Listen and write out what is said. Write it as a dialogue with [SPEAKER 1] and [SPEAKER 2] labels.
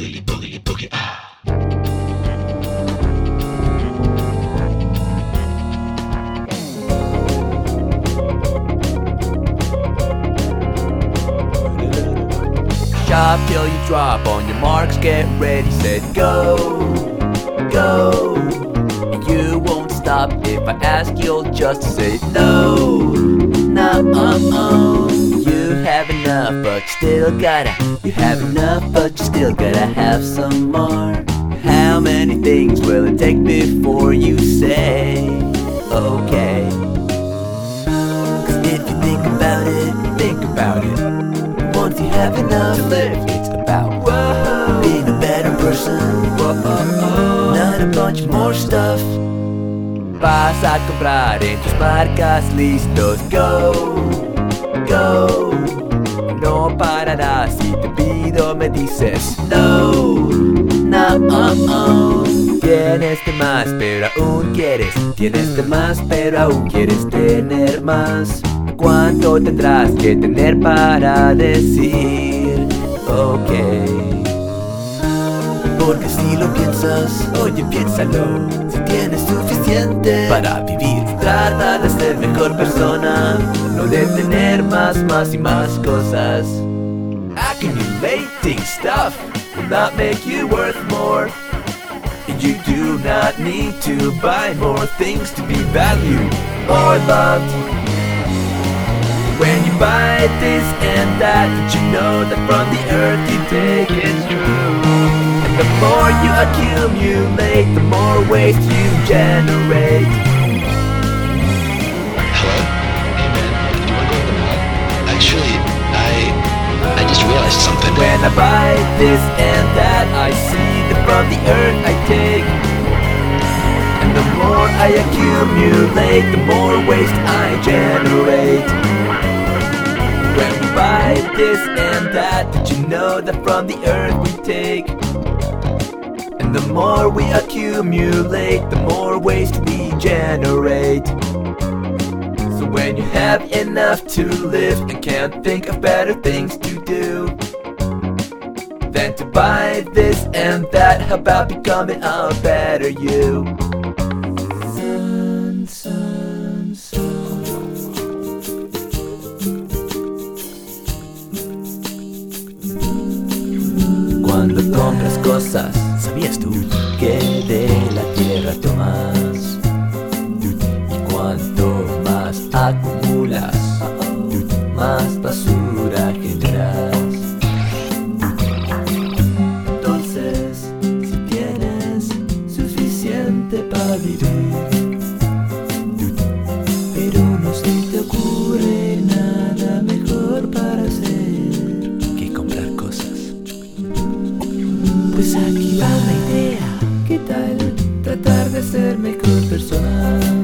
[SPEAKER 1] boogity, boogity, boogie.
[SPEAKER 2] Shop till you drop, on your marks, get ready, set, go, go. And you won't stop, if I ask you'll just say no, no. You have enough, but you still gotta. You have enough, but you still gotta have some more. How many things will it take before you say okay? Cause if you think about it, once you have enough to live, it's about being a better person, not a bunch more stuff. Vas a comprar en tus marcas, listos, go, go. No pararás, si te pido me dices no, no. Tienes de más, pero aún quieres. Tienes de más, pero aún quieres tener más. ¿Cuánto tendrás que tener para decir ok? Porque si lo piensas, oye, piénsalo. Si tienes suficiente para vivir, trata de ser mejor persona, no de tener más y más cosas. Accumulating stuff will not make you worth more. You do not need to buy more things to be valued or loved. When you buy this and that, did you know that from the earth you take it's true? And the more you accumulate, the more waste you generate.
[SPEAKER 1] Hello? Hey man, do you wanna go to the mall? Actually, I just realized something.
[SPEAKER 2] When I buy this and that, I see that from the earth I take. And the more I accumulate, the more waste I generate. When we buy this and that, did you know that from the earth we take? And the more we accumulate, the more waste we generate. So when you have enough to live and can't think of better things to do than to buy this and that, how about becoming a better you? Cuando compras cosas, ¿sabías tú que de la tierra tomas? Y cuanto más acumulas, más basura generas. Entonces, si tienes suficiente para vivir, pero no se te ocurre nada mejor para hacer que comprar cosas, pues aquí va la idea. ¿Qué tal tratar de ser mejor persona?